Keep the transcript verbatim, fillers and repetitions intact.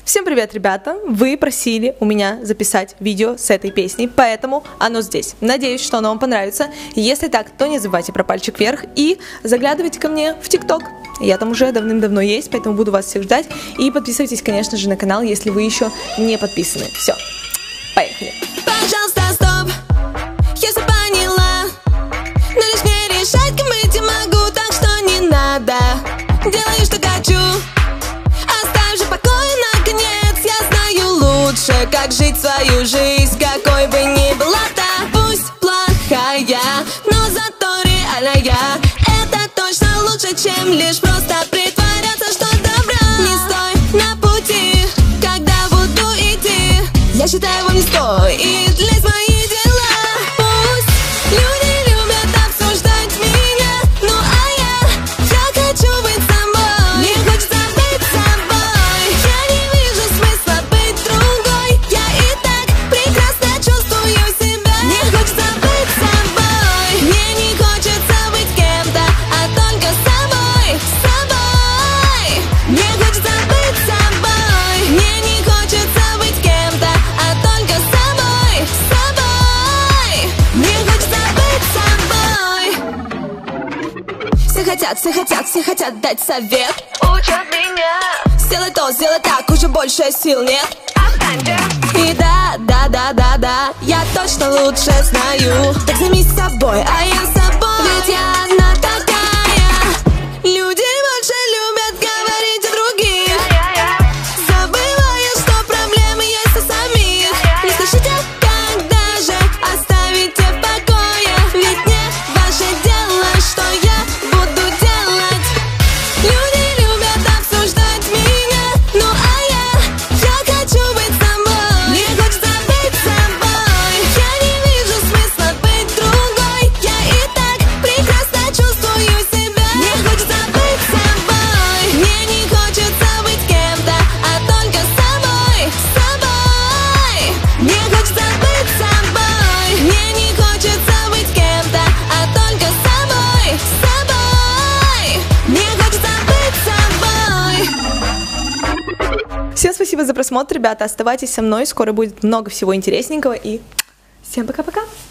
Всем привет, ребята! Вы просили у меня записать видео с этой песней, поэтому оно здесь. Надеюсь, что оно вам понравится. Если так, то не забывайте про пальчик вверх и заглядывайте ко мне в ТикТок. Я там уже давным-давно есть, поэтому буду вас всех ждать. И подписывайтесь, конечно же, на канал, если вы еще не подписаны. Все, поехали! Пожалуйста, стоп, я все поняла. Но лишь мне решать, кем быть я могу, так что не надо. Делаю, что хочу. Оставь же покой, наконец. Я знаю лучше, как жить свою жизнь, какой бы ни была та. Пусть плохая, но зато реальная. Это точно лучше, чем лишь просто притворяться, что добра. Не стой на пути, когда буду идти. Я считаю, вам не стоит лезть в мои дела. Пусть люди любят обсуждать меня, ну а я, я хочу быть собой. Мне хочется быть собой. Я не вижу смысла быть другой. Я и так прекрасно чувствую себя. Мне хочется быть собой. Мне не хочется быть кем-то, а только собой, собой. Мне хочется быть собой. Мне не хочется быть кем-то, а только собой, собой. Мне хочется быть собой. Все хотят, все хотят, все хотят дать совет. Учат меня. Сделай то, сделай так, уже больше сил нет. Отстаньте. И да, да, да, да, да, я точно лучше знаю. Так займись собой, а я собой. Ведь я одна такая. Люди больше любят говорить о других, забывая, что проблемы есть у самих. Не слышите, когда же оставите в покое? Ведь не ваше дело, что я буду делать. Люди любят обсуждать меня, ну а я, я хочу быть собой. Мне хочется быть собой. Я не вижу смысла быть другой. Я и так прекрасно чувствую себя. Мне хочется быть собой. Мне не хочется быть кем-то, а только собой, собой. Мне хочется быть собой. Мне не хочется быть кем-то, а только собой, собой. Мне хочется быть собой. Всем спасибо за просмотр, ребята, оставайтесь со мной, скоро будет много всего интересненького и всем пока-пока!